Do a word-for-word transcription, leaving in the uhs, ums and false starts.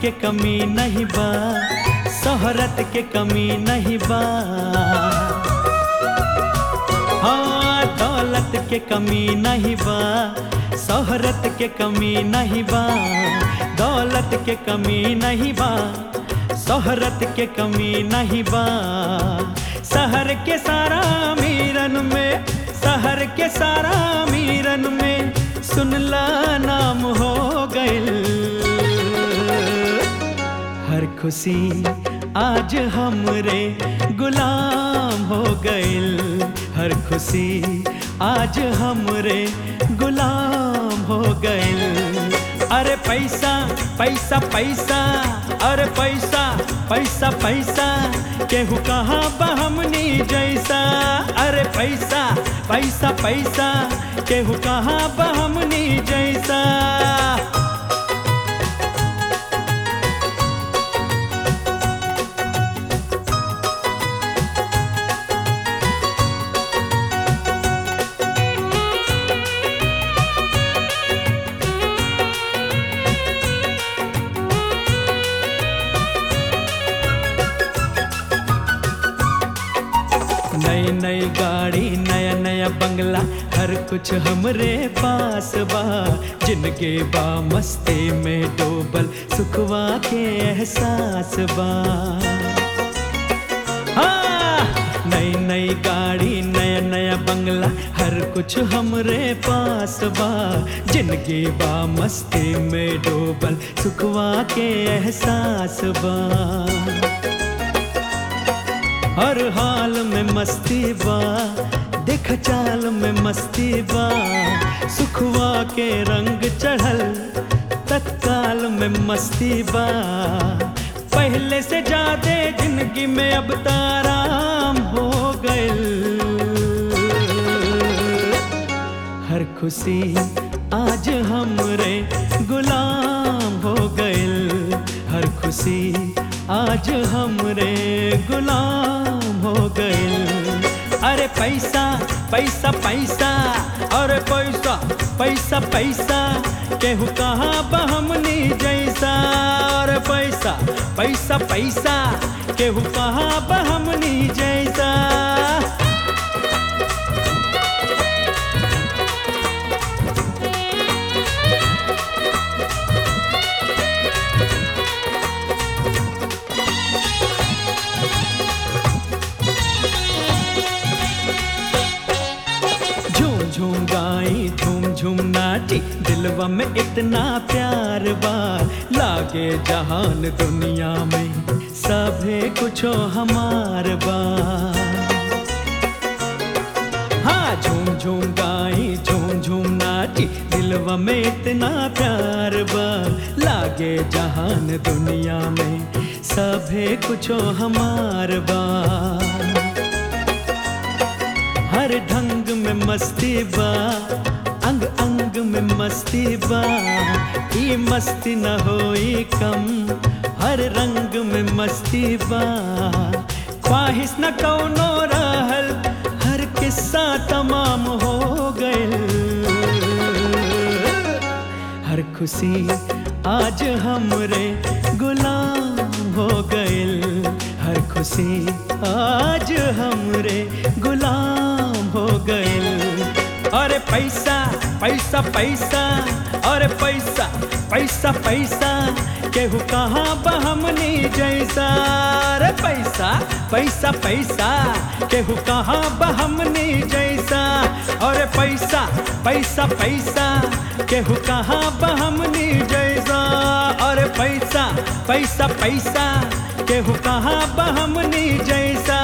के कमी नहीं बा, शोहरत के कमी नहीं बा। हाँ, दौलत के कमी नहीं बा, शोहरत के कमी नहीं बा। दौलत के कमी नहीं बा, शोहरत के कमी नहीं बा। शहर के सारा अमीरन में, शहर के सारा अमीरन में सुनला नाम हो गइल। हर खुशी आज हमरे गुलाम हो गइल। हर खुशी आज हमरे गुलाम हो गइल। अरे पैसा पैसा पैसा, अरे पैसा पैसा पैसा, केहू कहाँ बहमनी जैसा। अरे पैसा पैसा पैसा, केहू कहाँ बहमनी जैसा। नई नई गाड़ी, नया नया बंगला, हर कुछ हमरे पास बा। जिनके बा मस्ती में डूबल, सुखवा के एहसास बा। हाँ, नई नई गाड़ी, नया नया बंगला, हर कुछ हमरे पास बा। जिनके बा मस्ती में डूबल, सुखवा के एहसास बा। हर हाल में मस्ती बा, देख चाल में मस्ती बा। सुखवा के रंग चढ़ल, तत्काल में मस्ती बा। पहले से ज्यादा जिंदगी में अब ताराम हो गइल। हर खुशी आज हमरे गुलाम हो गइल। हर खुशी आज हमरे गुलाम हो गइल। अरे पैसा पैसा पैसा, अरे पैसा पैसा पैसा, केहू कहाँ बहमनी जैसा। अरे पैसा पैसा पैसा, केहू कहाँ बहमनी जैसा। झूम गाई, झूम झूम नाची, दिलवा में इतना प्यार बा। लागे जहान दुनिया में सभे कुछो हमार बा। हाँ, झूम झूम गाई, झूम झूम नाची, दिलवा में इतना प्यार बा। लागे जहान दुनिया में सभे कुछो हमार बा। हर ढंग में मस्ती बा, अंग अंग में मस्ती बा। ये मस्ती न होई कम, हर रंग में मस्ती बा। ख्वाहिश न कौनो रहल, हर किस्सा तमाम हो गइल। हर खुशी आज हमरे गुलाम हो गइल। हर खुशी आज हमरे गुलाम हो गइल। अरे पैसा पैसा पैसा, अरे पैसा पैसा पैसा, केहू कहाँ बहमनी जैसा। अरे पैसा पैसा पैसा, केहू कहाँ बहमनी जैसा। अरे पैसा पैसा पैसा, केहू कहाँ बहमनी जैसा। अरे पैसा पैसा पैसा, केहू कहाँ बहमनी जैसा।